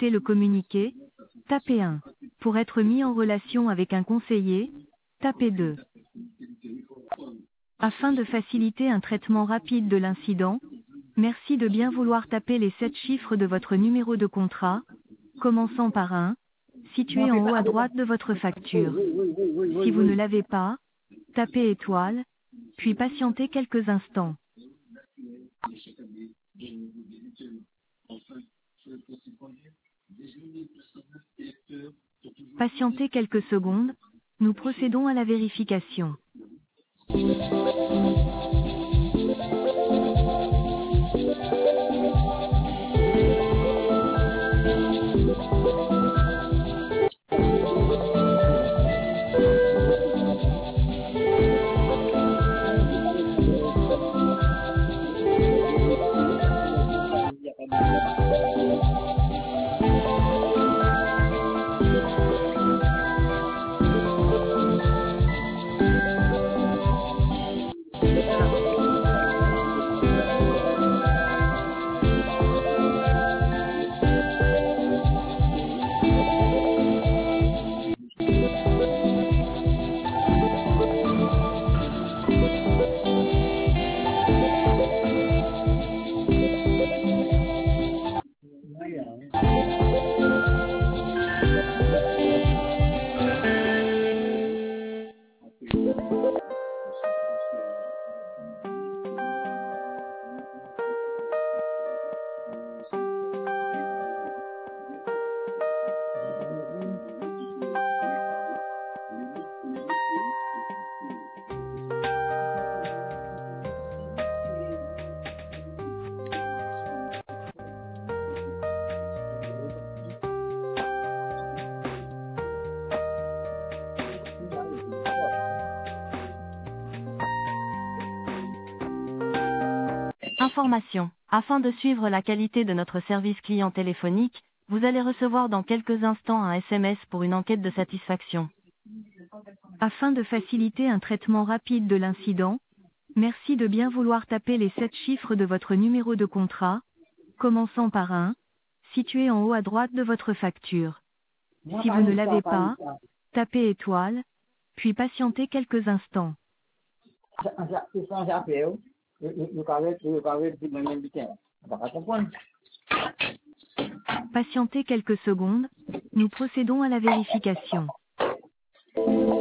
consulter le communiqué, tapez 1. Pour être mis en relation avec un conseiller, tapez 2. Afin de faciliter un traitement rapide de l'incident, merci de bien vouloir taper les 7 chiffres de votre numéro de contrat, commençant par 1, situé en haut à droite de votre facture. Si vous ne l'avez pas, tapez étoile, puis patientez quelques instants. Patientez quelques secondes, nous procédons à la vérification. Information. Afin de suivre la qualité de notre service client téléphonique, vous allez recevoir dans quelques instants un SMS pour une enquête de satisfaction. Afin de faciliter un traitement rapide de l'incident, merci de bien vouloir taper les 7 chiffres de votre numéro de contrat, commençant par 1, situé en haut à droite de votre facture. Si vous ne l'avez pas, tapez étoile, puis patientez quelques instants. Patientez quelques secondes, nous procédons à la vérification.